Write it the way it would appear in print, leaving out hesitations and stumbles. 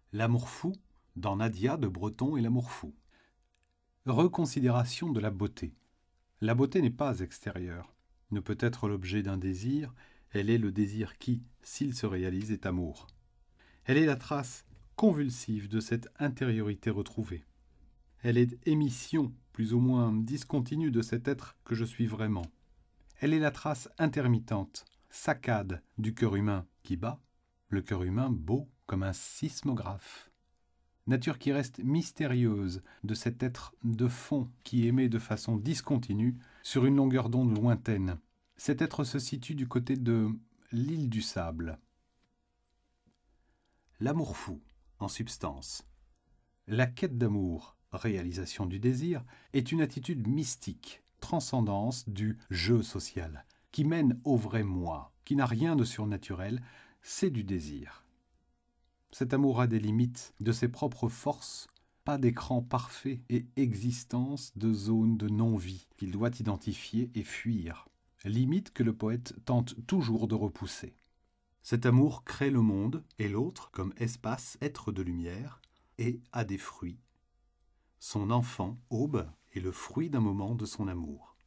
L'amour fou, dans Nadia de Breton et l'amour fou. Reconsidération de la beauté. La beauté n'est pas extérieure, ne peut être l'objet d'un désir, elle est le désir qui, s'il se réalise, est amour. Elle est la trace convulsive de cette intériorité retrouvée. Elle est émission, plus ou moins discontinue de cet être que je suis vraiment. Elle est la trace intermittente, saccade du cœur humain qui bat, le cœur humain beau comme un sismographe. Nature qui reste mystérieuse de cet être de fond qui émet de façon discontinue sur une longueur d'onde lointaine. Cet être se situe du côté de l'île du sable. L'amour fou, en substance. La quête d'amour, réalisation du désir, est une attitude mystique, transcendance du jeu social, qui mène au vrai moi, qui n'a rien de surnaturel, c'est du désir. Cet amour a des limites, de ses propres forces, pas d'écran parfait et existence de zone de non-vie qu'il doit identifier et fuir. Limites que le poète tente toujours de repousser. Cet amour crée le monde et l'autre comme espace, être de lumière, et a des fruits. Son enfant, Aube, est le fruit d'un moment de son amour.